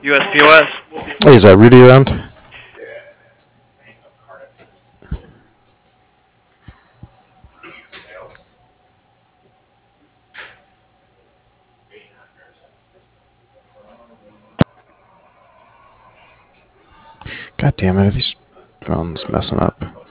USPOS. Hey, is that Rudy around? God damn it, are these phones messing up?